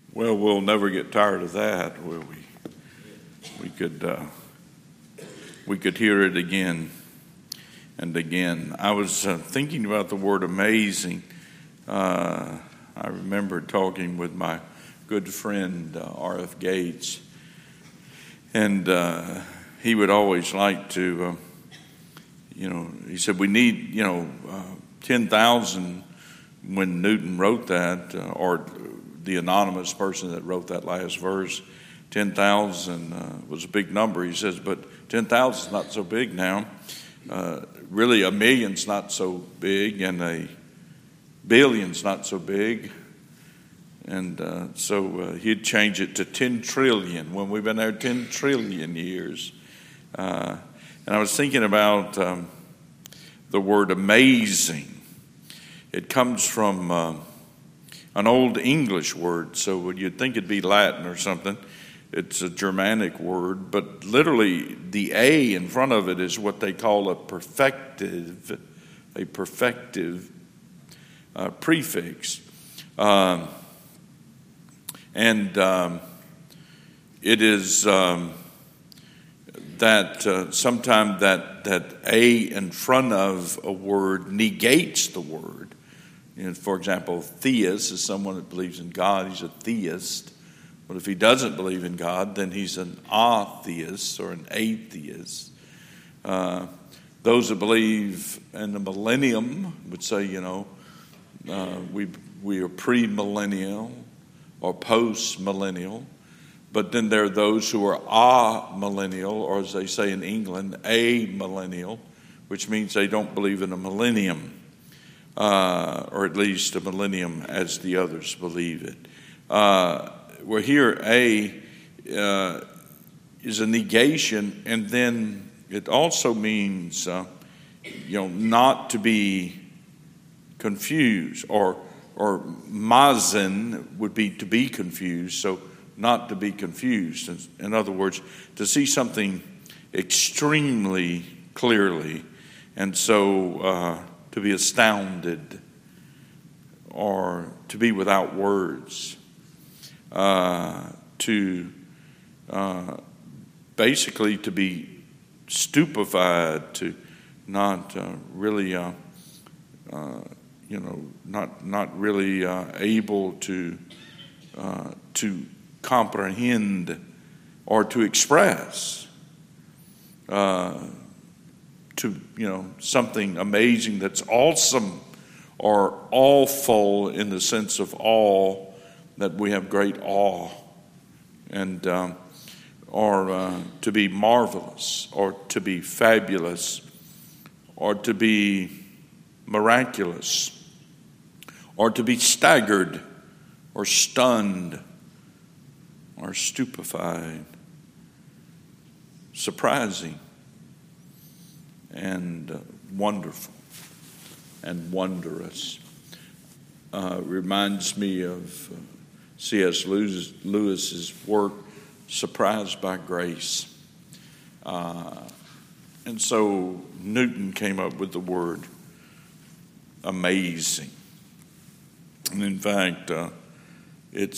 Well, we'll never get tired of that, will we? We could hear it again and again. I was thinking about the word amazing. I remember talking with my good friend R.F. Gates, and he would always like to, he said we need, 10,000 when Newton wrote that, or the anonymous person that wrote that last verse. 10,000 was a big number, he says, but 10,000 is not so big now. Really, a million's not so big, and a billion's not so big. And so he'd change it to 10 trillion when we've been there 10 trillion years. And I was thinking about the word amazing. It comes from an old English word, so you'd think it'd be Latin or something. It's a Germanic word, but literally the A in front of it is what they call a perfective prefix. It is that sometimes that A in front of a word negates the word. For example, theist is someone that believes in God. He's a theist. But if he doesn't believe in God, then he's an atheist or an atheist. Those that believe in the millennium would say, we are pre-millennial or post-millennial. But then there are those who are amillennial, or as they say in England, amillennial, which means they don't believe in a millennium, or at least a millennium as the others believe it. Well, here A is a negation, and then it also means, not to be confused, or mazen would be to be confused, so not to be confused. In other words, to see something extremely clearly, and so to be astounded, or to be without words. Basically to be stupefied, to not really, not really able to comprehend or to express, something amazing that's awesome or awful in the sense of awe. That we have great awe, and or to be marvelous, or to be fabulous, or to be miraculous, or to be staggered, or stunned, or stupefied, surprising, and wonderful, and wondrous. Reminds me of C.S. Lewis's work, Surprised by Grace. And so Newton came up with the word amazing. And in fact, it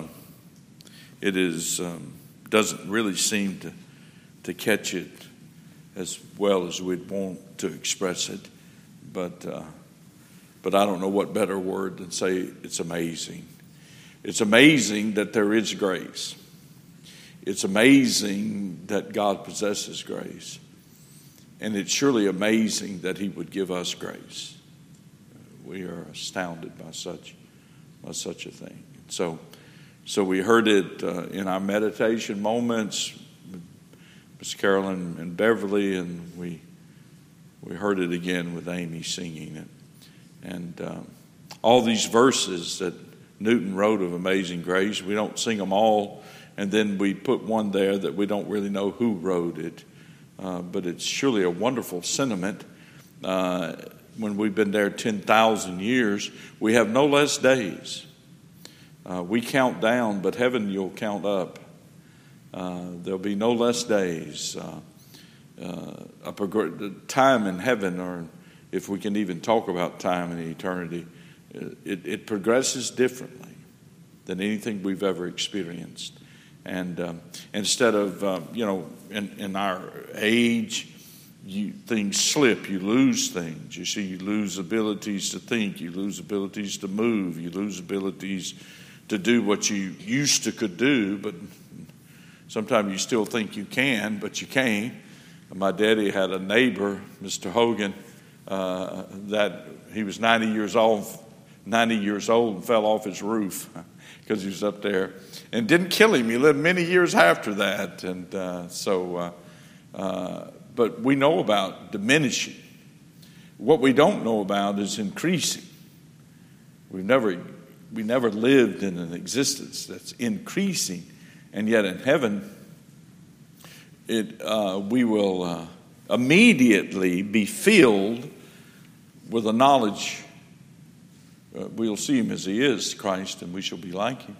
doesn't really seem to catch it as well as we'd want to express it. But I don't know what better word than say it's amazing. It's amazing that there is grace. It's amazing that God possesses grace. And it's surely amazing that he would give us grace. We are astounded by such a thing. So we heard it in our meditation moments, Miss Carolyn and Beverly, and we heard it again with Amy singing it. And all these verses that Newton wrote of Amazing Grace, we don't sing them all, and then we put one there that we don't really know who wrote it. But it's surely a wonderful sentiment. When we've been there 10,000 years, we have no less days. We count down, but heaven you'll count up. There'll be no less days. Time in heaven, or if we can even talk about time and eternity, it progresses differently. than anything we've ever experienced. And instead of, in our age, things slip, you lose things. You see, you lose abilities to think, you lose abilities to move, you lose abilities to do what you used to could do, but sometimes you still think you can, but you can't. My daddy had a neighbor, Mr. Hogan, that he was 90 years old and fell off his roof because he was up there. And didn't kill him. He lived many years after that. And but we know about diminishing. What we don't know about is increasing. We never lived in an existence that's increasing. And yet in heaven, we will immediately be filled with a knowledge. We'll see him as he is, Christ, and we shall be like him.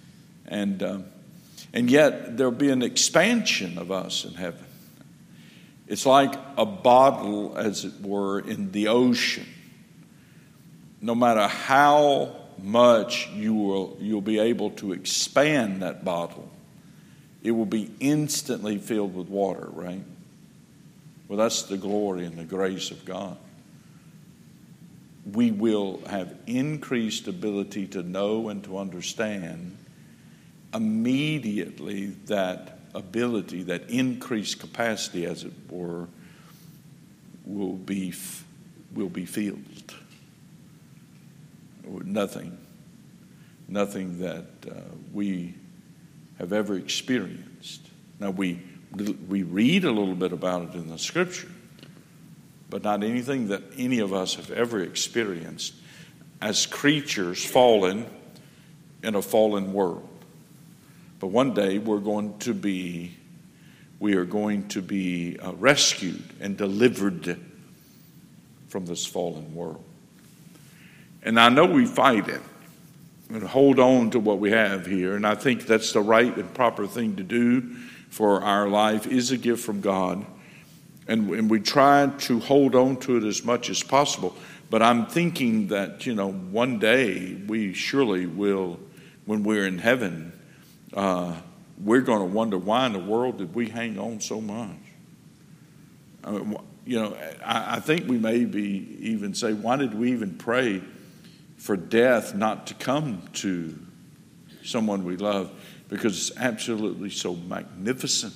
And yet there'll be an expansion of us in heaven. It's like a bottle, as it were, in the ocean. No matter how much you'll be able to expand that bottle, it will be instantly filled with water, right? Well, that's the glory and the grace of God. We will have increased ability to know and to understand. Immediately that ability, that increased capacity, as it were, will be filled. Nothing that we have ever experienced. Now we read a little bit about it in the Scripture, but not anything that any of us have ever experienced as creatures fallen in a fallen world. But one day we are going to be rescued and delivered from this fallen world. And I know we fight it and hold on to what we have here, and I think that's the right and proper thing to do, for our life is a gift from God, and we try to hold on to it as much as possible. But I'm thinking that, one day we surely will, when we're in heaven, we're going to wonder, why in the world did we hang on so much? I mean, I think we maybe even say, why did we even pray for death not to come to someone we love? Because it's absolutely so magnificent,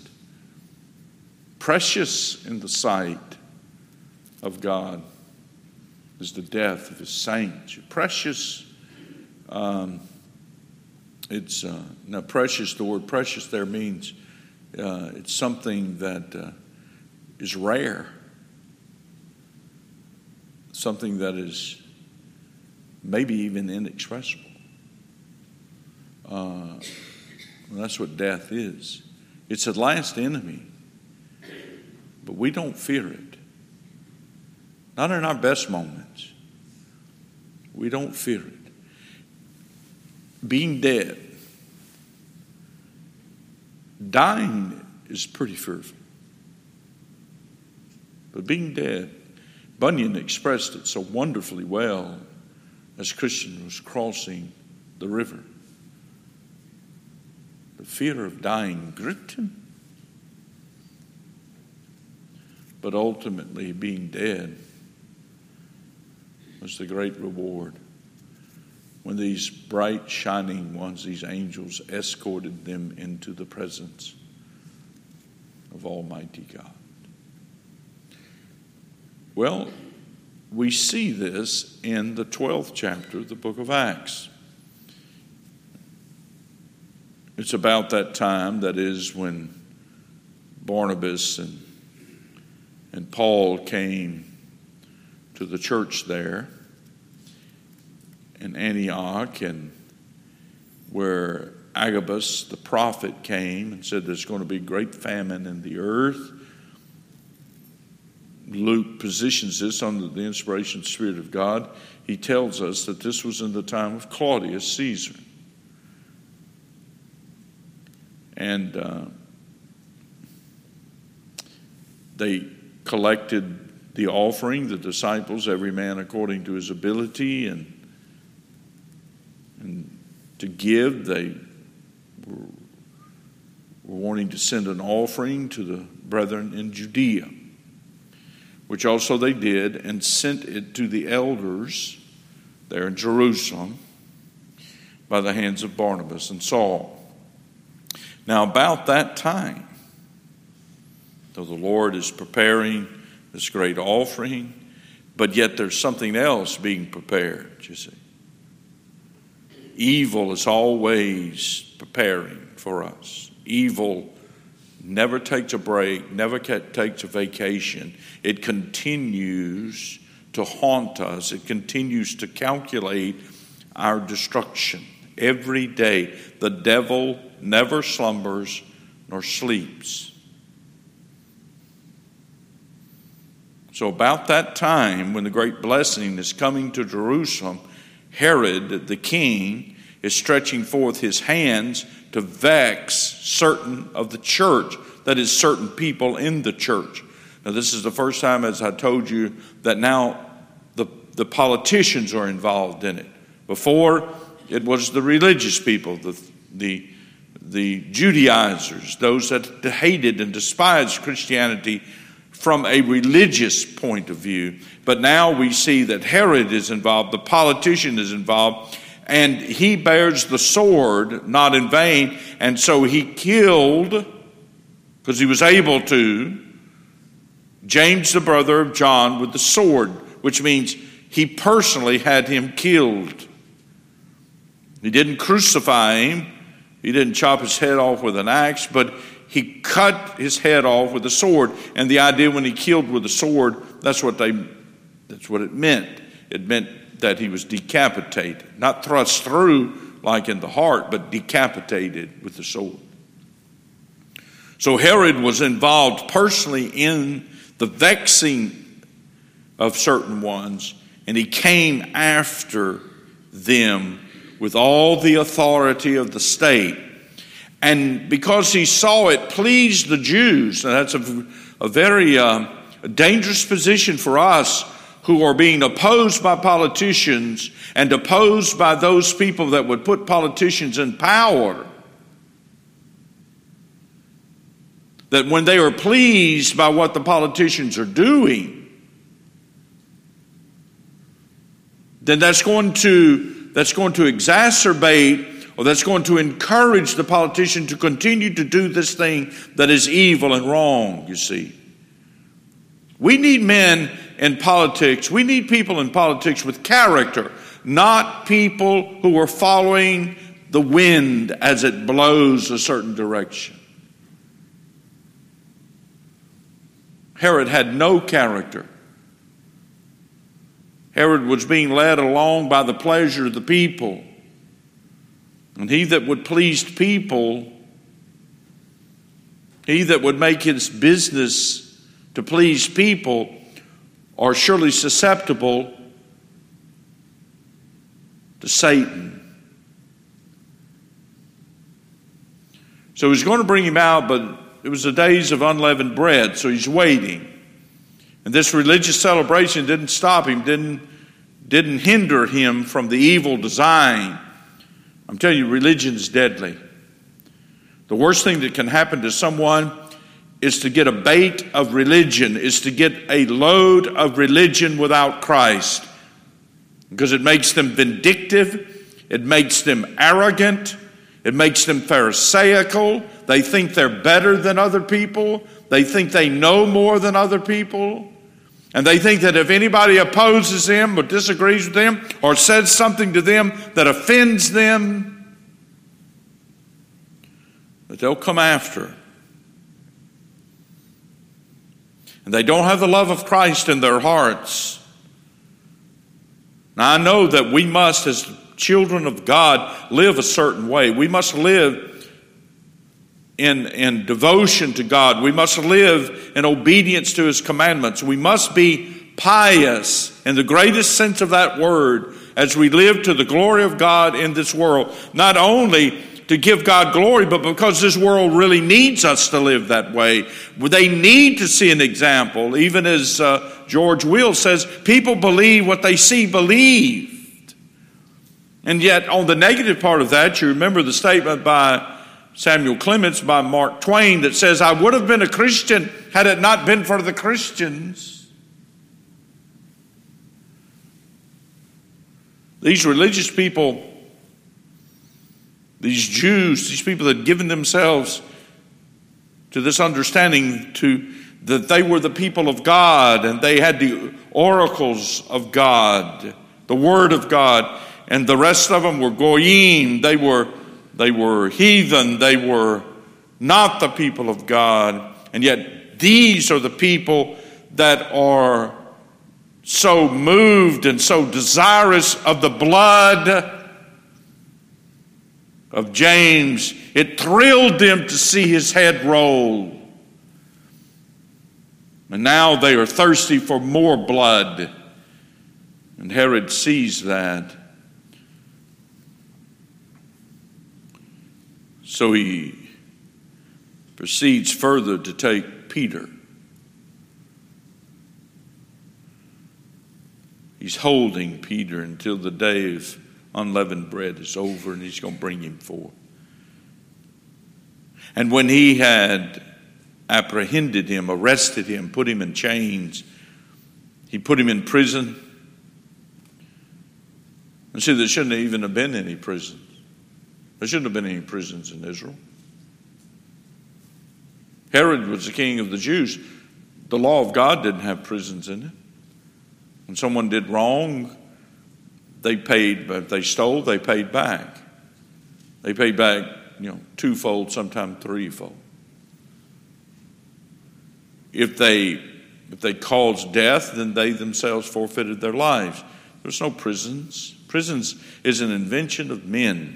precious in the sight of God is the death of his saints. Precious. Now precious, the word precious there means it's something that is rare, something that is maybe even inexpressible. That's what death is. It's the last enemy, but we don't fear it. Not in our best moments. We don't fear it. Being dead, dying is pretty fearful. But being dead, Bunyan expressed it so wonderfully well as Christian was crossing the river. The fear of dying gripped him. But ultimately, being dead was the great reward. When these bright, shining ones, these angels, escorted them into the presence of Almighty God. Well, we see this in the 12th chapter of the book of Acts. It's about that time, that is, when Barnabas and Paul came to the church there in Antioch, and where Agabus the prophet came and said there's going to be great famine in the earth. Luke positions this under the inspiration of the Spirit of God. He tells us that this was in the time of Claudius Caesar. And they collected the offering, the disciples, every man according to his ability, and to give. They were wanting to send an offering to the brethren in Judea, which also they did, and sent it to the elders there in Jerusalem by the hands of Barnabas and Saul. Now, about that time, though the Lord is preparing this great offering, but yet there's something else being prepared, you see. Evil is always preparing for us. Evil never takes a break, never takes a vacation. It continues to haunt us. It continues to calculate our destruction. Every day, the devil never slumbers nor sleeps. So about that time, when the great blessing is coming to Jerusalem, Herod the king is stretching forth his hands to vex certain of the church, that is, certain people in the church. Now, this is the first time, as I told you, that now the politicians are involved in it. Before, it was the religious people, the Judaizers, those that hated and despised Christianity from a religious point of view. But now we see that Herod is involved, the politician is involved, and he bears the sword not in vain. And so he killed, because he was able to, James, the brother of John, with the sword, which means he personally had him killed. He didn't crucify him. He didn't chop his head off with an axe, but he cut his head off with a sword. And the idea when he killed with a sword, that's what it meant. It meant that he was decapitated, not thrust through like in the heart, but decapitated with the sword. So Herod was involved personally in the vexing of certain ones, and he came after them with all the authority of the state. And because he saw it pleased the Jews, and that's a very dangerous position for us who are being opposed by politicians and opposed by those people that would put politicians in power, that when they are pleased by what the politicians are doing, then that's going to exacerbate, or that's going to encourage the politician to continue to do this thing that is evil and wrong, you see. We need men in politics. We need people in politics with character, not people who are following the wind as it blows a certain direction. Herod had no character. Herod was being led along by the pleasure of the people. And he that would please people, he that would make his business to please people, are surely susceptible to Satan. So he's going to bring him out, but it was the days of unleavened bread, so he's waiting. And this religious celebration didn't stop him, didn't hinder him from the evil design. I'm telling you, religion is deadly. The worst thing that can happen to someone is to get a bait of religion, is to get a load of religion without Christ. Because it makes them vindictive, it makes them arrogant, it makes them pharisaical. They think they're better than other people. They think they know more than other people. And they think that if anybody opposes them or disagrees with them or says something to them that offends them, that they'll come after. And they don't have the love of Christ in their hearts. Now I know that we must, as children of God, live a certain way. We must live in devotion to God. We must live in obedience to His commandments. We must be pious in the greatest sense of that word as we live to the glory of God in this world. Not only to give God glory, but because this world really needs us to live that way. They need to see an example. Even as George Will says, people believe what they see believed. And yet, on the negative part of that, you remember the statement by Samuel Clemens, by Mark Twain, that says, I would have been a Christian had it not been for the Christians. These religious people, these Jews, these people that had given themselves to this understanding that they were the people of God and they had the oracles of God, the Word of God, and the rest of them were goyim. They were heathen. They were not the people of God. And yet these are the people that are so moved and so desirous of the blood of James. It thrilled them to see his head roll. And now they are thirsty for more blood. And Herod sees that. So he proceeds further to take Peter. He's holding Peter until the day of unleavened bread is over, and he's going to bring him forth. And when he had apprehended him, arrested him, put him in chains, he put him in prison. And see, there shouldn't even have been any prisons. There shouldn't have been any prisons in Israel. Herod was the king of the Jews. The law of God didn't have prisons in it. When someone did wrong, they paid. If they stole, they paid back. They paid back, twofold, sometimes threefold. If they caused death, then they themselves forfeited their lives. There's no prisons. Prisons is an invention of men.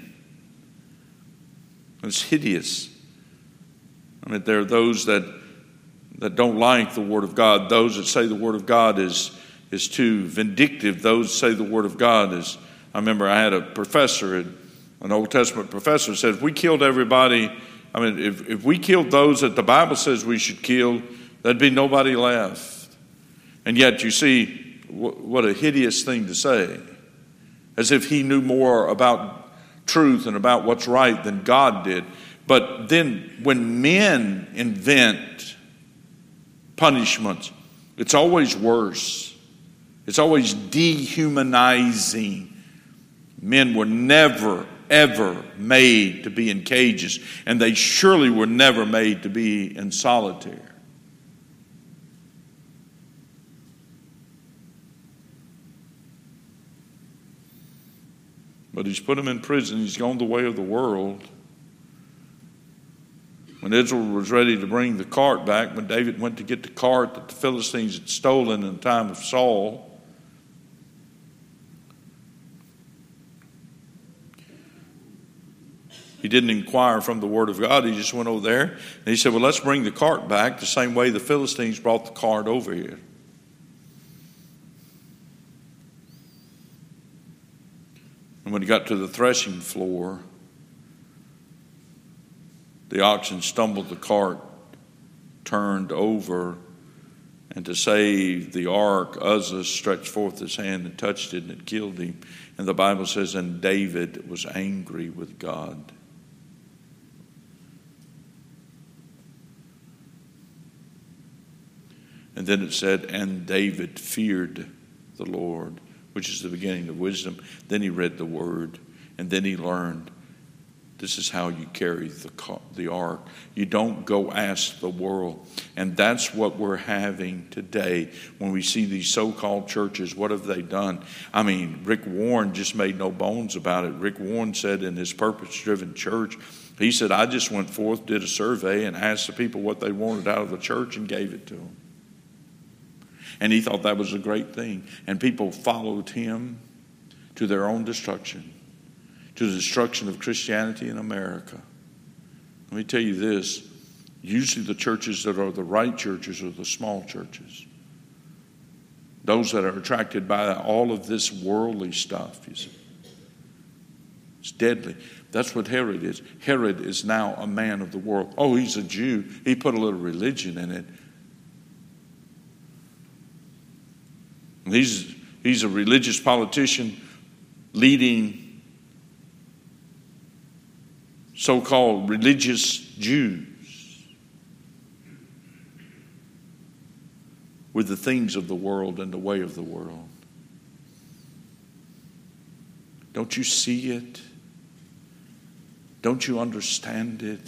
It's hideous. I mean, there are those that don't like the Word of God. Those that say the Word of God is too vindictive. Those say the Word of God is... I remember I had a professor, an Old Testament professor, said, if we killed everybody... if we killed those that the Bible says we should kill, there'd be nobody left. And yet, you see, what a hideous thing to say. As if he knew more about truth and about what's right than God did. But then when men invent punishments, it's always worse. It's always dehumanizing. Men were never, ever made to be in cages, and they surely were never made to be in solitary. But he's put him in prison. He's gone the way of the world. When Israel was ready to bring the cart back, when David went to get the cart that the Philistines had stolen in the time of Saul, he didn't inquire from the Word of God. He just went over there and he said, well, let's bring the cart back the same way the Philistines brought the cart over here. And when he got to the threshing floor, the oxen stumbled, the cart turned over, and to save the ark, Uzzah stretched forth his hand and touched it, and it killed him. And the Bible says, and David was angry with God. And then it said, and David feared the Lord, which is the beginning of wisdom. Then he read the word, and then he learned. This is how you carry the ark. You don't go ask the world. And that's what we're having today when we see these so-called churches. What have they done? I mean, Rick Warren just made no bones about it. Rick Warren said in his Purpose-Driven Church, he said, I just went forth, did a survey, and asked the people what they wanted out of the church and gave it to them. And he thought that was a great thing. And people followed him to their own destruction, to the destruction of Christianity in America. Let me tell you this. Usually the churches that are the right churches are the small churches. Those that are attracted by all of this worldly stuff, you see. It's deadly. That's what Herod is. Herod is now a man of the world. Oh, he's a Jew. He put a little religion in it. He's a religious politician leading so-called religious Jews with the things of the world and the way of the world. Don't you see it? Don't you understand it?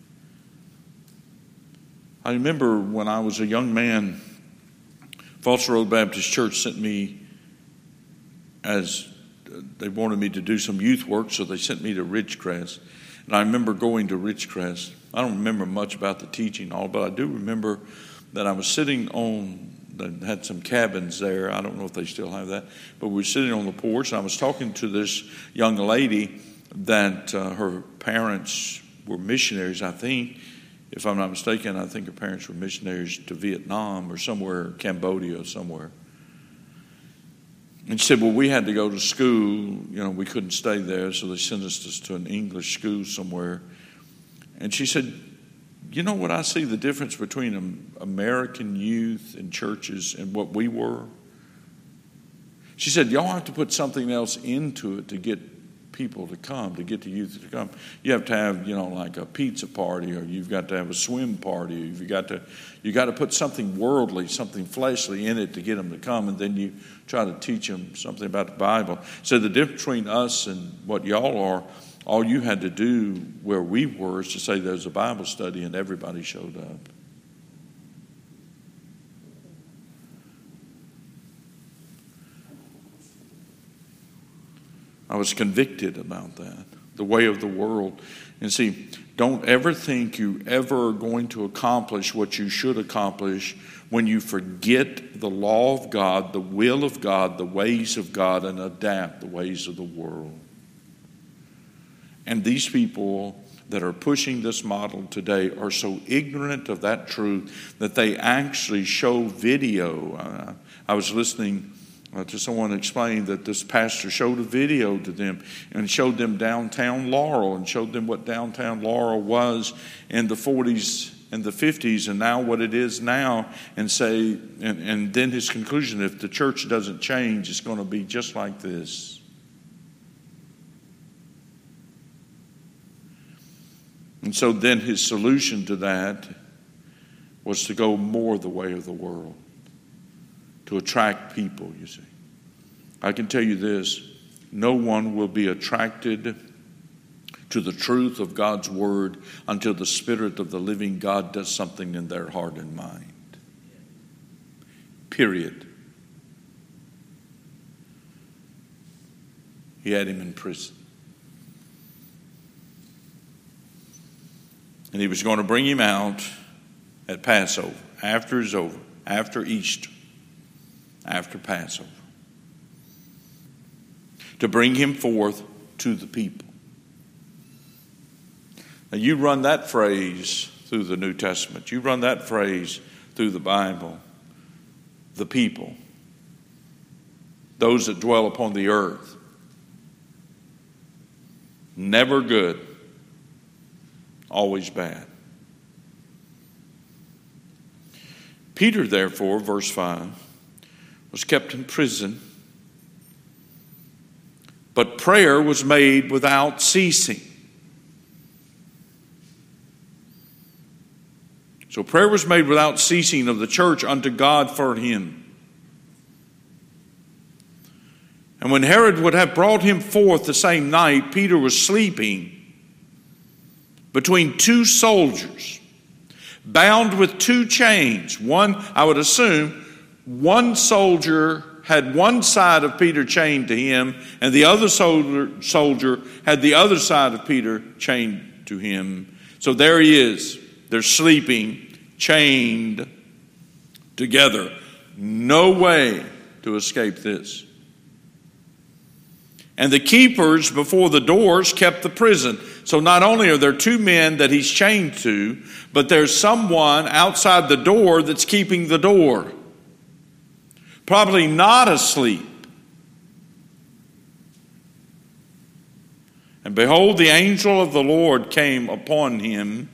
I remember when I was a young man, Foster Road Baptist Church sent me, as they wanted me to do some youth work, so they sent me to Ridgecrest. And I remember going to Ridgecrest. I don't remember much about the teaching all, but I do remember that I was sitting on, they had some cabins there. I don't know if they still have that. But we were sitting on the porch, and I was talking to this young lady that her parents were missionaries, I think. If I'm not mistaken, I think her parents were missionaries to Vietnam or somewhere, Cambodia somewhere. And she said, well, we had to go to school. We couldn't stay there, so they sent us to an English school somewhere. And she said, you know what I see the difference between American youth and churches and what we were? She said, y'all have to put something else into it to get people to come, to get the youth to come. You have to have, like a pizza party, or you've got to have a swim party, or you got to put something worldly, something fleshly in it to get them to come, and then you try to teach them something about the Bible. So the difference between us and what y'all are, all you had to do where we were is to say there's a Bible study, and everybody showed up. I was convicted about that, the way of the world. And see, don't ever think you ever are going to accomplish what you should accomplish when you forget the law of God, the will of God, the ways of God, and adapt the ways of the world. And these people that are pushing this model today are so ignorant of that truth that they actually show video. I was listening to someone explain that this pastor showed a video to them and showed them downtown Laurel and showed them what downtown Laurel was in the 40s and the 50s and now what it is now, and say, and then his conclusion, if the church doesn't change, it's going to be just like this. And so then his solution to that was to go more the way of the world, to attract people, you see. I can tell you this, no one will be attracted to the truth of God's word until the Spirit of the living God does something in their heart and mind. Period. He had him in prison. And he was going to bring him out at Passover, after it's over, after Easter, after Passover, to bring him forth to the people. Now you run that phrase through the New Testament. You run that phrase through the Bible. The people, those that dwell upon the earth, never good, always bad. Peter, therefore, verse 5, was kept in prison, but prayer was made without ceasing. So prayer was made without ceasing of the church unto God for him. And when Herod would have brought him forth the same night, Peter was sleeping between two soldiers, bound with two chains. One, I would assume, one soldier had one side of Peter chained to him, and the other soldier had the other side of Peter chained to him. So there he is. They're sleeping, chained together. No way to escape this. And the keepers before the doors kept the prison. So not only are there two men that he's chained to, but there's someone outside the door that's keeping the door. Probably not asleep. And behold, the angel of the Lord came upon him,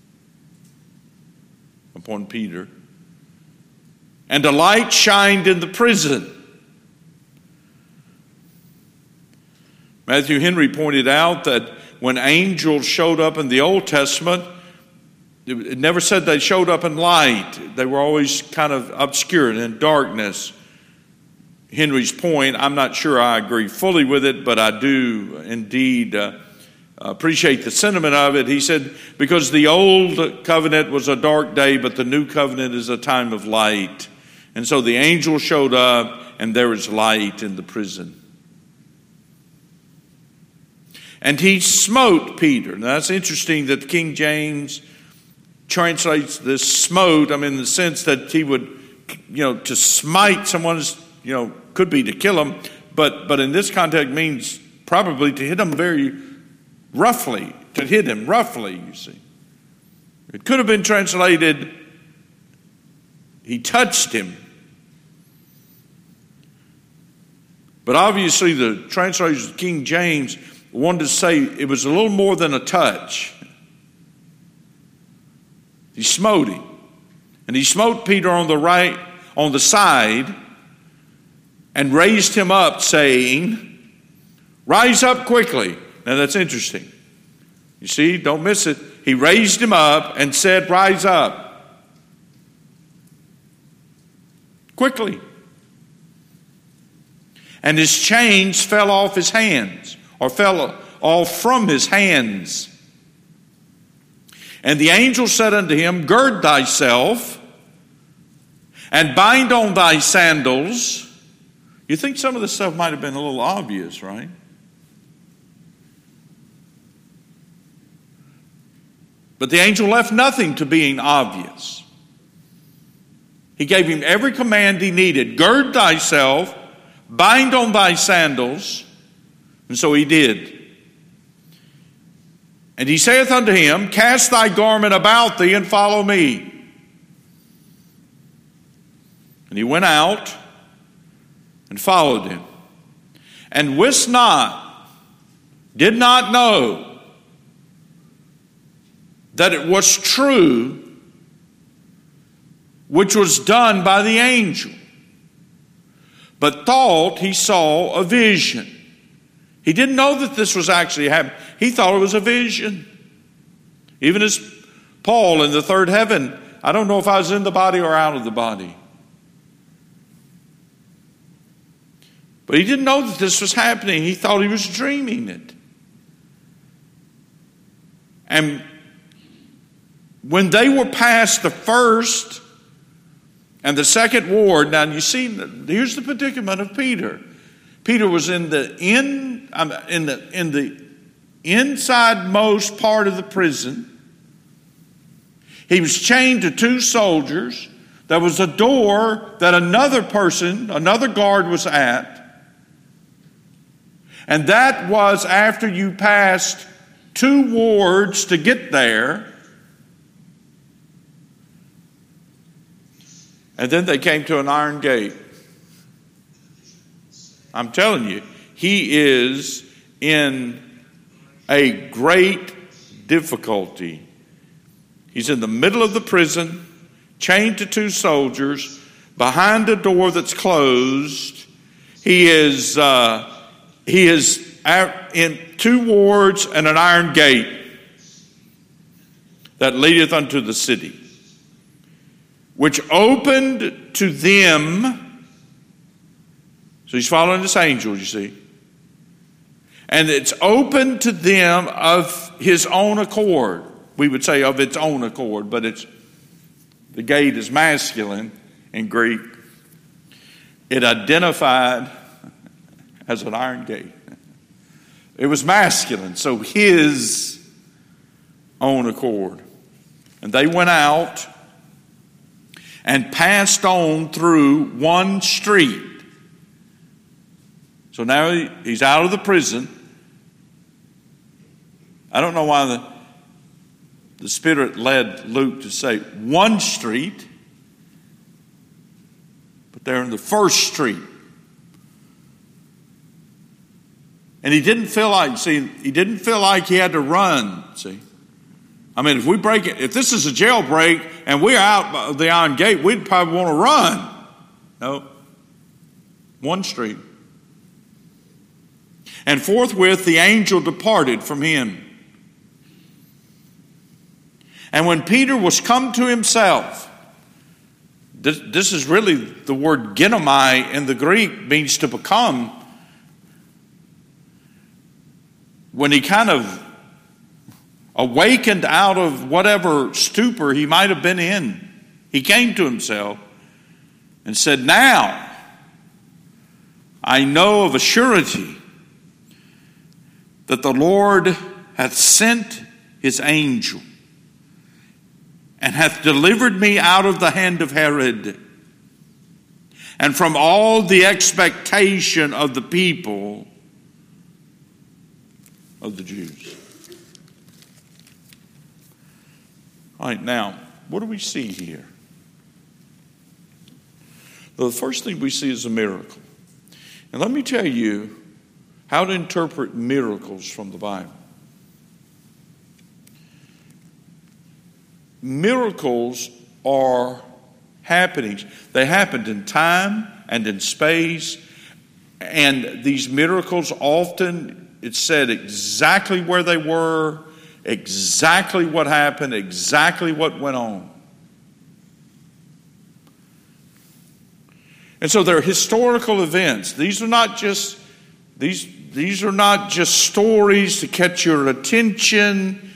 upon Peter, and a light shined in the prison. Matthew Henry pointed out that when angels showed up in the Old Testament, it never said they showed up in light. They were always kind of obscure and in darkness. Henry's point, I'm not sure I agree fully with it, but I do indeed appreciate the sentiment of it. He said, because the old covenant was a dark day, but the new covenant is a time of light. And so the angel showed up, and there was light in the prison. And he smote Peter. Now that's interesting that King James translates this smote, in the sense that he would, to smite someone is, could be to kill him, but in this context means probably to hit him very roughly, to hit him roughly, you see. It could have been translated, he touched him. But obviously the translators of King James wanted to say it was a little more than a touch. He smote him. And he smote Peter on the side, and raised him up, saying, rise up quickly. Now that's interesting. You see, don't miss it. He raised him up and said, rise up. Quickly. And his chains fell off his hands, or fell off from his hands. And the angel said unto him, gird thyself, and bind on thy sandals. You think some of this stuff might have been a little obvious, right? But the angel left nothing to being obvious. He gave him every command he needed. Gird thyself, bind on thy sandals. And so he did. And he saith unto him, cast thy garment about thee and follow me. And he went out and followed him, and wist not, did not know that it was true which was done by the angel, but thought he saw a vision. He didn't know that this was actually happening. He thought it was a vision. Even as Paul in the third heaven, I don't know if I was in the body or out of the body. But he didn't know that this was happening. He thought he was dreaming it. And when they were past the first and the second ward, now you see, here's the predicament of Peter. Peter was in the inside most part of the prison. He was chained to two soldiers. There was a door that another guard was at. And that was after you passed two wards to get there. And then they came to an iron gate. I'm telling you, he is in a great difficulty. He's in the middle of the prison, chained to two soldiers, behind a door that's closed. He is in two wards and an iron gate that leadeth unto the city, which opened to them. So he's following this angel, you see. And it's open to them of his own accord. We would say of its own accord, but the gate is masculine in Greek. It identified as an iron gate. It was masculine, so his own accord. And they went out and passed on through one street. So now he's out of the prison. I don't know why the Spirit led Luke to say one street, but they're in the first street. And he didn't feel like he had to run, see. I mean, if this is a jailbreak and we're out of the iron gate, we'd probably want to run. No. One street. And forthwith the angel departed from him. And when Peter was come to himself, this is really the word ginomai in the Greek, means to become. When he kind of awakened out of whatever stupor he might have been in, he came to himself and said, "Now I know of a surety that the Lord hath sent his angel and hath delivered me out of the hand of Herod and from all the expectation of the people of the Jews." All right, now, what do we see here? Well, the first thing we see is a miracle. And let me tell you how to interpret miracles from the Bible. Miracles are happenings. They happened in time and in space. And these miracles often, it said exactly where they were, exactly what happened, exactly what went on. And so they're historical events. These are not just stories to catch your attention,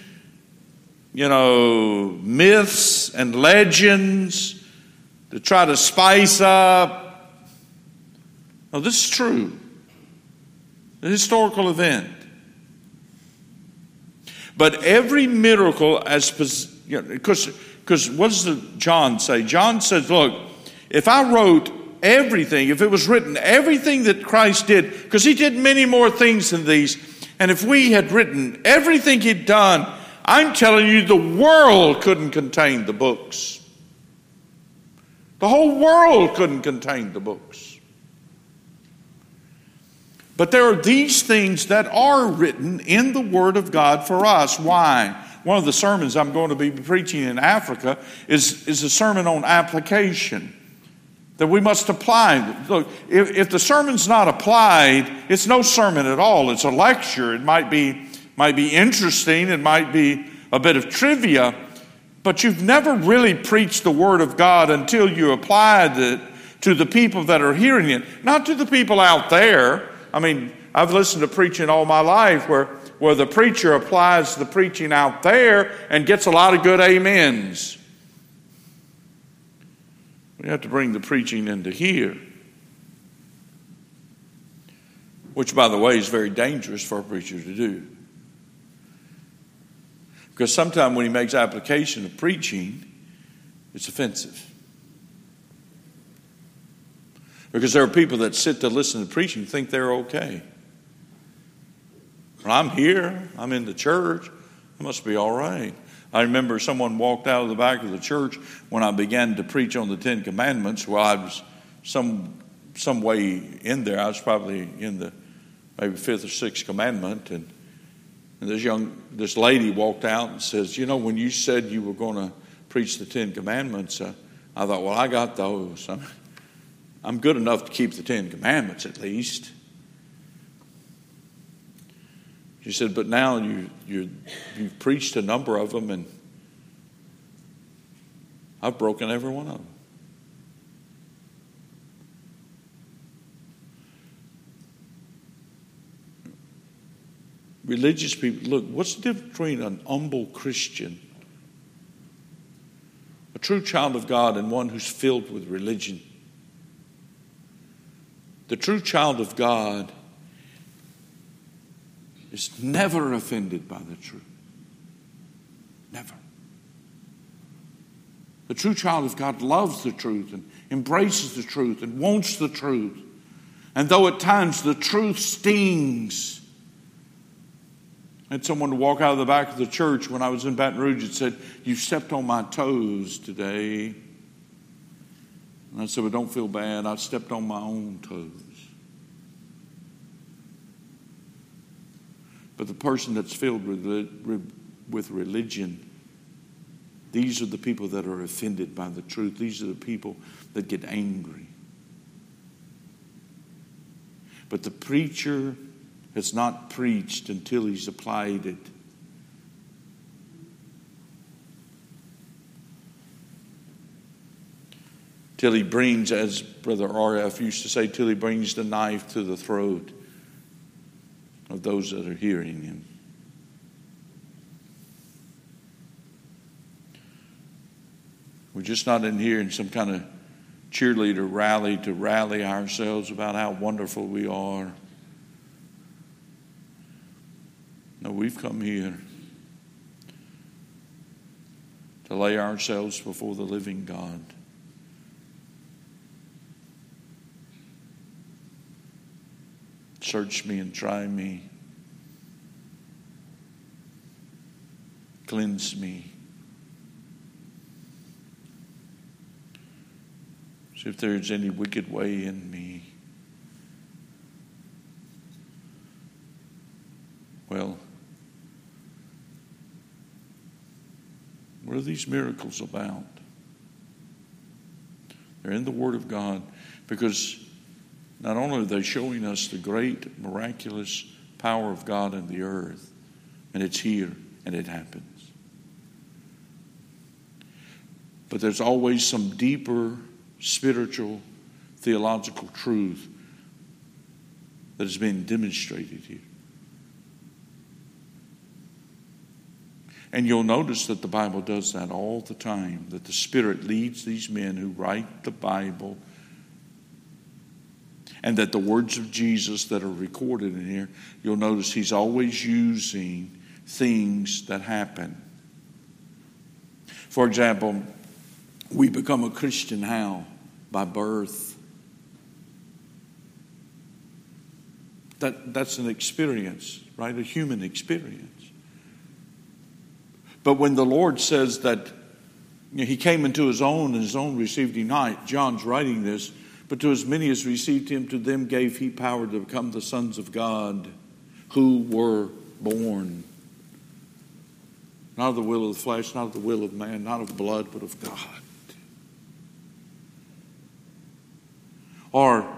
myths and legends to try to spice up. No, this is true. A historical event. But every miracle, because what does John say? John says, look, if I wrote everything, if it was written, everything that Christ did, because he did many more things than these, and if we had written everything he'd done, I'm telling you, the world couldn't contain the books. The whole world couldn't contain the books. But there are these things that are written in the Word of God for us. Why? One of the sermons I'm going to be preaching in Africa is a sermon on application. That we must apply. Look, if the sermon's not applied, it's no sermon at all. It's a lecture. It might be interesting. It might be a bit of trivia. But you've never really preached the Word of God until you applied it to the people that are hearing it. Not to the people out there. I mean, I've listened to preaching all my life where the preacher applies the preaching out there and gets a lot of good amens. We have to bring the preaching into here. Which, by the way, is very dangerous for a preacher to do. Because sometimes when he makes application of preaching, it's offensive. Because there are people that sit to listen to preaching and think they're okay. Well, I'm here. I'm in the church. I must be all right. I remember someone walked out of the back of the church when I began to preach on the Ten Commandments. Well, I was some way in there. I was probably in the maybe fifth or sixth commandment. And this lady walked out and says, when you said you were going to preach the Ten Commandments, I thought, well, I got those. I'm good enough to keep the Ten Commandments at least. She said, but now you've preached a number of them and I've broken every one of them. Religious people, look, what's the difference between an humble Christian, a true child of God, and one who's filled with religion? The true child of God is never offended by the truth. Never. The true child of God loves the truth and embraces the truth and wants the truth. And though at times the truth stings. I had someone walk out of the back of the church when I was in Baton Rouge and said, "You stepped on my toes today." And I said, "Well, don't feel bad. I stepped on my own toes." But the person that's filled with religion, these are the people that are offended by the truth. These are the people that get angry. But the preacher has not preached until he's applied it. till he brings, as Brother R.F. used to say, till he brings the knife to the throat of those that are hearing him. We're just not in here in some kind of cheerleader rally to rally ourselves about how wonderful we are. No, we've come here to lay ourselves before the living God. Search me and try me. Cleanse me. See if there's any wicked way in me. Well, what are these miracles about? They're in the Word of God, because not only are they showing us the great miraculous power of God in the earth, and it's here and it happens, but there's always some deeper spiritual, theological truth that is being demonstrated here. And you'll notice that the Bible does that all the time, that the Spirit leads these men who write the Bible, and that the words of Jesus that are recorded in here, you'll notice he's always using things that happen. For example, we become a Christian how? By birth. That's an experience, right? A human experience. But when the Lord says that he came into his own and his own received him not, John's writing this, but to as many as received him, to them gave he power to become the sons of God, who were born. Not of the will of the flesh, not of the will of man, not of blood, but of God. Or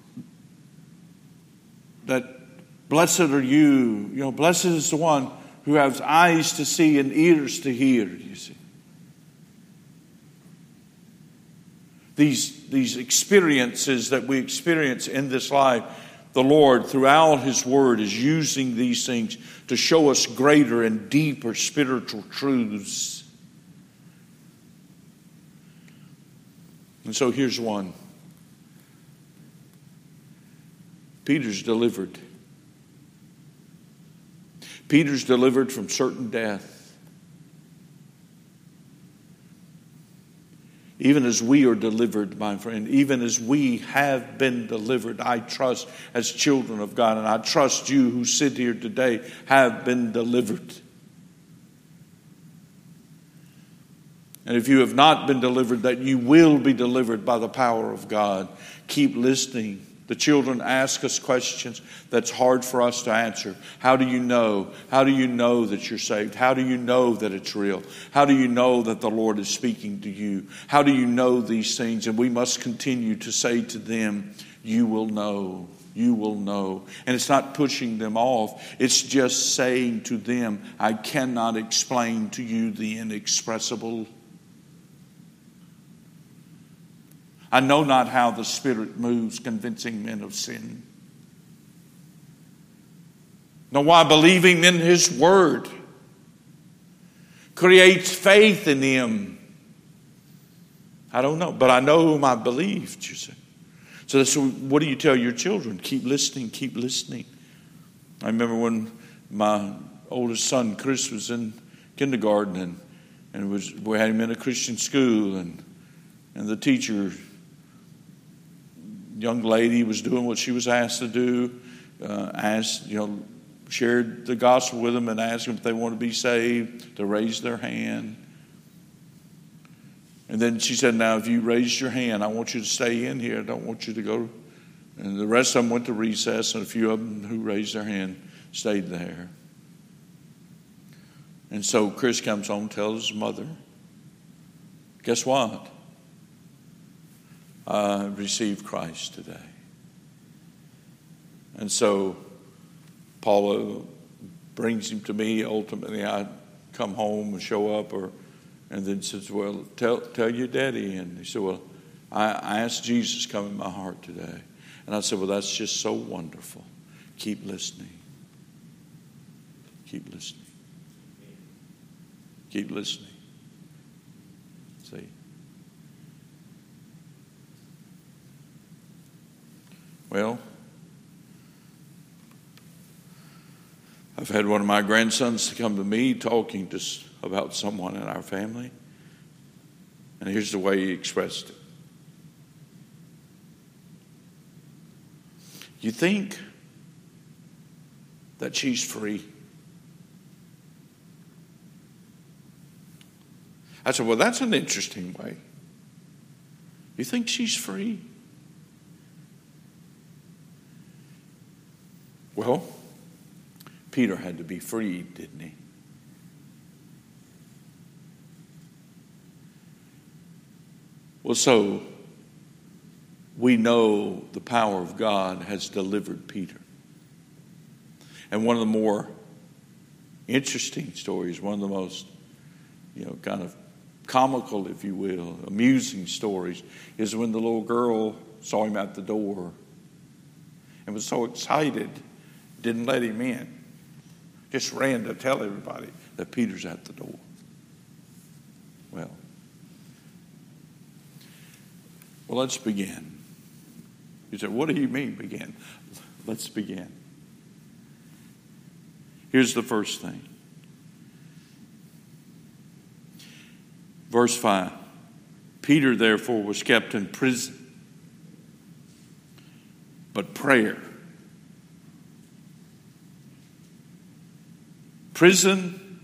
that blessed are you, blessed is the one who has eyes to see and ears to hear, you see. These experiences that we experience in this life, the Lord, throughout his word, is using these things to show us greater and deeper spiritual truths. And so here's one. Peter's delivered. Peter's delivered from certain death. Even as we are delivered, my friend, even as we have been delivered, I trust as children of God, and I trust you who sit here today have been delivered. And if you have not been delivered, that you will be delivered by the power of God. Keep listening. The children ask us questions that's hard for us to answer. How do you know? How do you know that you're saved? How do you know that it's real? How do you know that the Lord is speaking to you? How do you know these things? And we must continue to say to them, you will know. You will know. And it's not pushing them off. It's just saying to them, I cannot explain to you the inexpressible. I know not how the Spirit moves, convincing men of sin. Nor why believing in his word creates faith in him. I don't know, but I know whom I believed, you see. So that's what do you tell your children? Keep listening, keep listening. I remember when my oldest son, Chris, was in kindergarten, and we had him in a Christian school, and the teacher, young lady, was doing what she was asked to do, shared the gospel with them and asked them if they want to be saved, to raise their hand. And then she said, now if you raised your hand, I want you to stay in here. I don't want you to go. And the rest of them went to recess, and a few of them who raised their hand stayed there. And so Chris comes home, tells his mother, guess what? I received Christ today. And so Paula brings him to me. Ultimately, I come home and show up, and then says, well, tell your daddy. And he said, well, I asked Jesus to come in my heart today. And I said, well, that's just so wonderful. Keep listening. Keep listening. Keep listening. See? Well, I've had one of my grandsons to come to me talking about someone in our family. And here's the way he expressed it. You think that she's free? I said, well, that's an interesting way. You think she's free? Well, Peter had to be freed, didn't he? Well, so we know the power of God has delivered Peter. And one of the more interesting stories, one of the most, kind of comical, if you will, amusing stories, is when the little girl saw him at the door and was so excited, didn't let him in. Just ran to tell everybody that Peter's at the door. Well, let's begin. You said, what do you mean begin? Let's begin. Here's the first thing. Verse 5. Peter, therefore, was kept in prison. But prayer. Prison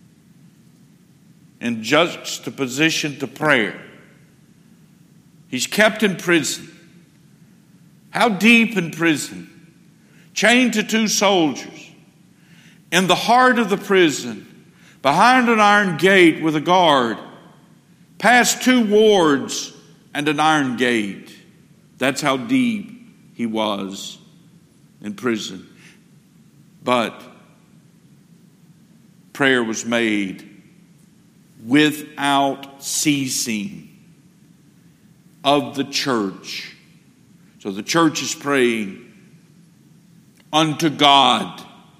in juxtaposition to prayer. He's kept in prison. How deep in prison? Chained to 2 soldiers. In the heart of the prison, behind an iron gate with a guard, past 2 wards and an iron gate. That's how deep he was in prison. But prayer was made without ceasing of the church. So the church is praying unto God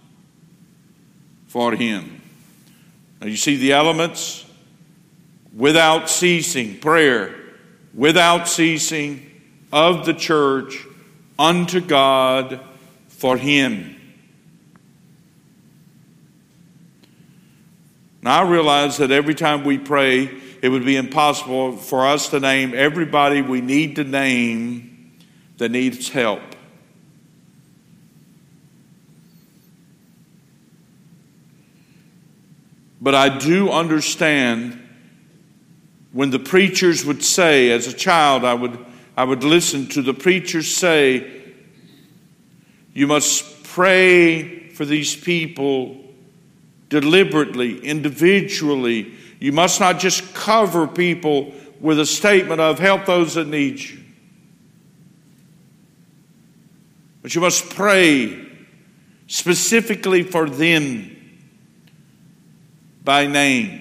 for him. Now you see the elements? Without ceasing, prayer, without ceasing of the church unto God for him. Now I realize that every time we pray, it would be impossible for us to name everybody we need to name that needs help. But I do understand when the preachers would say, as a child, I would listen to the preachers say, you must pray for these people deliberately, individually. You must not just cover people with a statement of help those that need you. But you must pray specifically for them by name.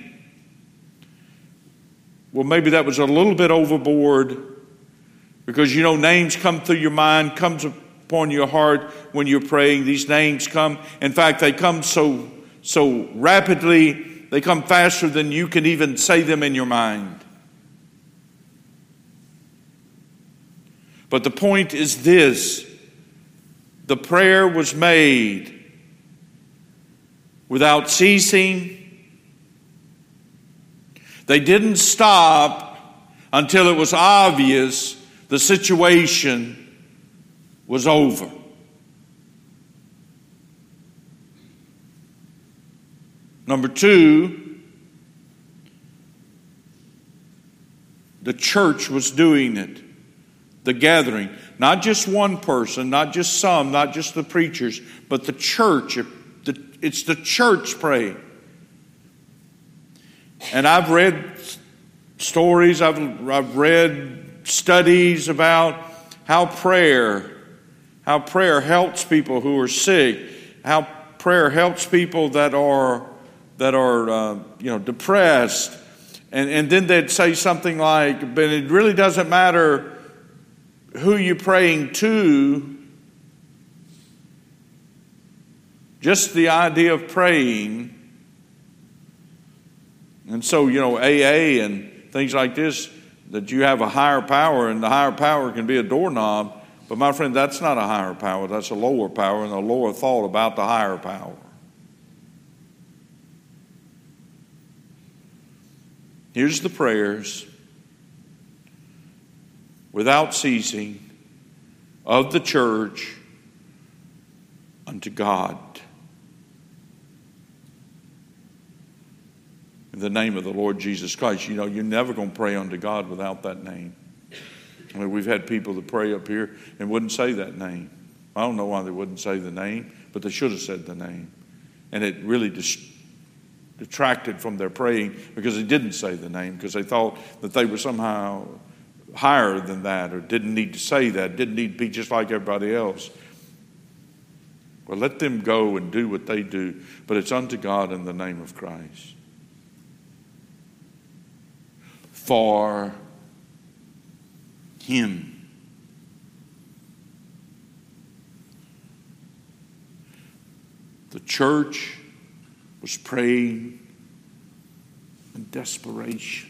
Well, maybe that was a little bit overboard because, names come through your mind, comes upon your heart when you're praying. These names come. In fact, they come so rapidly, they come faster than you can even say them in your mind. But the point is this. The prayer was made without ceasing. They didn't stop until it was obvious the situation was over. Number 2, the church was doing it. The gathering. Not just one person, not just some, not just the preachers, but the church. It's the church praying. And I've read stories, I've read studies about how prayer helps people who are sick, how prayer helps people that are depressed, And then they'd say something like, but it really doesn't matter who you're praying to. Just the idea of praying. And so, AA and things like this, that you have a higher power, and the higher power can be a doorknob. But my friend, that's not a higher power. That's a lower power and a lower thought about the higher power. Here's the prayers without ceasing of the church unto God. In the name of the Lord Jesus Christ. You're never going to pray unto God without that name. I mean, we've had people that pray up here and wouldn't say that name. I don't know why they wouldn't say the name, but they should have said the name. And it really detracted from their praying because they didn't say the name, because they thought that they were somehow higher than that, or didn't need to say that, didn't need to be just like everybody else. Well, let them go and do what they do, but it's unto God in the name of Christ. For Him. The church was praying in desperation.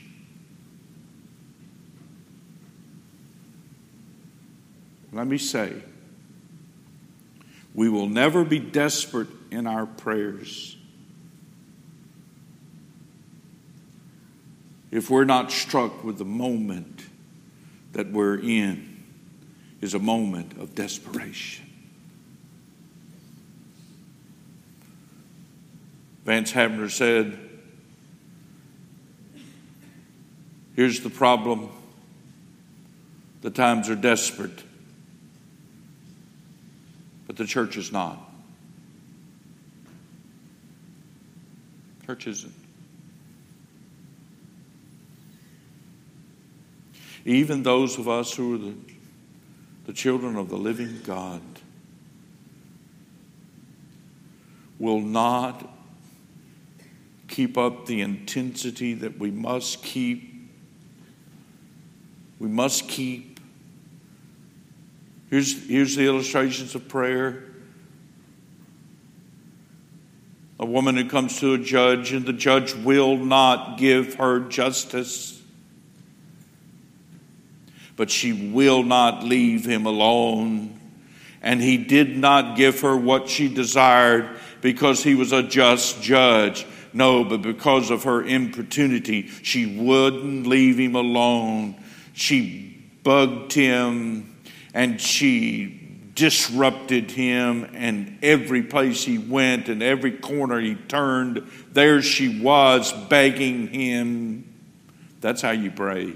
Let me say, we will never be desperate in our prayers if we're not struck with the moment that we're in is a moment of desperation. Vance Havner said, here's the problem. The times are desperate, but the church is not. Church isn't. Even those of us who are the children of the living God will not keep up the intensity that we must keep. We must keep. Here's the illustrations of prayer. A woman who comes to a judge, and the judge will not give her justice. But she will not leave him alone. And he did not give her what she desired because he was a just judge. No, but because of her importunity, she wouldn't leave him alone. She bugged him and she disrupted him, and every place he went and every corner he turned, there she was begging him. That's how you pray.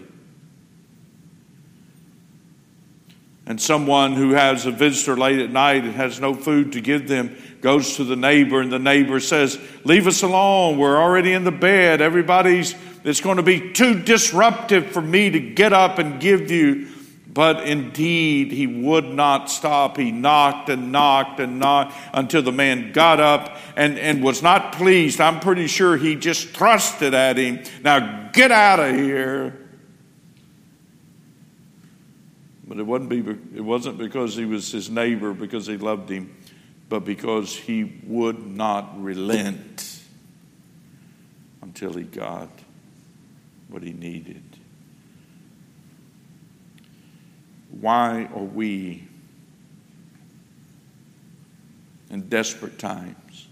And someone who has a visitor late at night and has no food to give them goes to the neighbor, and the neighbor says, leave us alone. We're already in the bed. It's going to be too disruptive for me to get up and give you. But indeed, he would not stop. He knocked and knocked and knocked until the man got up and was not pleased. I'm pretty sure he just thrust it at him. Now get out of here. But it wasn't because he was his neighbor, because he loved him, but because he would not relent until he got what he needed. Why are we in desperate times?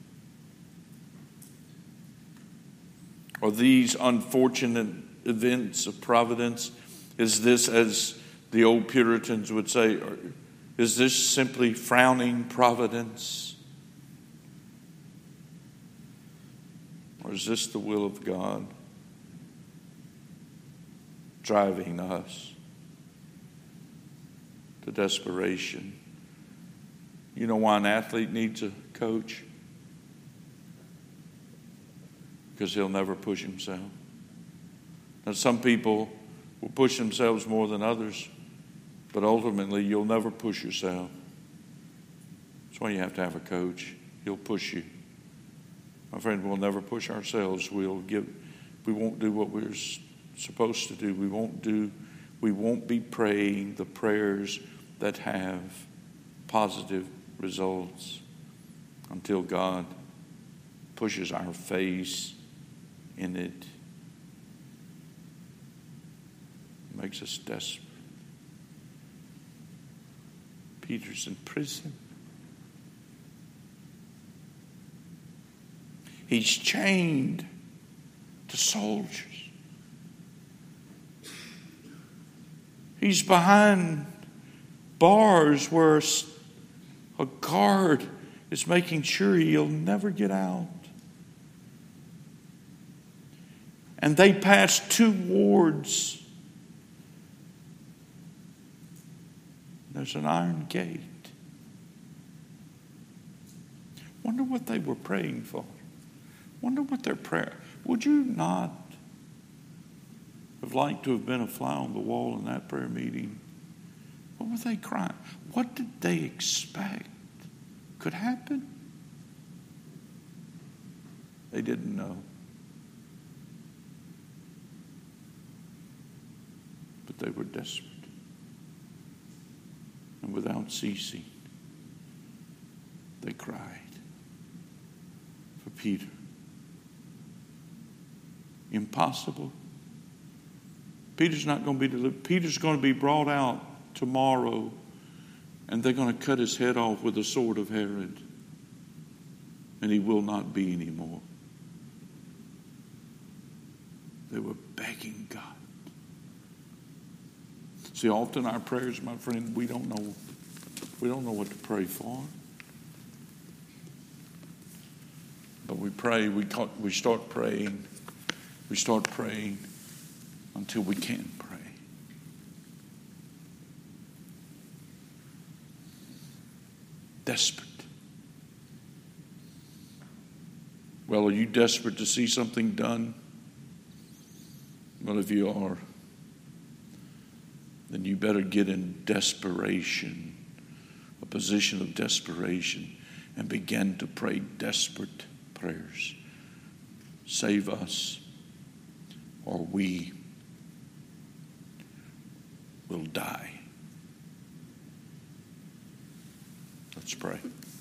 Are these unfortunate events of providence? Is this, as the old Puritans would say, is this simply frowning providence? Or is this the will of God driving us to desperation? You know why an athlete needs a coach? Because he'll never push himself. Now, some people will push themselves more than others, but ultimately you'll never push yourself. That's why you have to have a coach. He'll push you. My friend, we'll never push ourselves. We'll We won't do what we're supposed to do. We won't be praying the prayers that have positive results until God pushes our face in it. Makes us desperate. Peter's in prison. He's chained to soldiers. He's behind bars where a guard is making sure he'll never get out. And they pass 2 wards. There's an iron gate. Wonder what they were praying for. Wonder what their prayer. Would you not have liked to have been a fly on the wall in that prayer meeting? What were they crying? What did they expect could happen? They didn't know. But they were desperate. And without ceasing, they cried for Peter. Impossible. Peter's not going to be delivered. Peter's going to be brought out tomorrow, and they're going to cut his head off with the sword of Herod, and he will not be anymore. They were begging God. See, often our prayers, my friend, we don't know what to pray for. But we pray, we start praying until we can't pray. Desperate. Well, are you desperate to see something done? Well, if you are, then you better get in desperation, a position of desperation, and begin to pray desperate prayers. Save us, or we will die. Let's pray.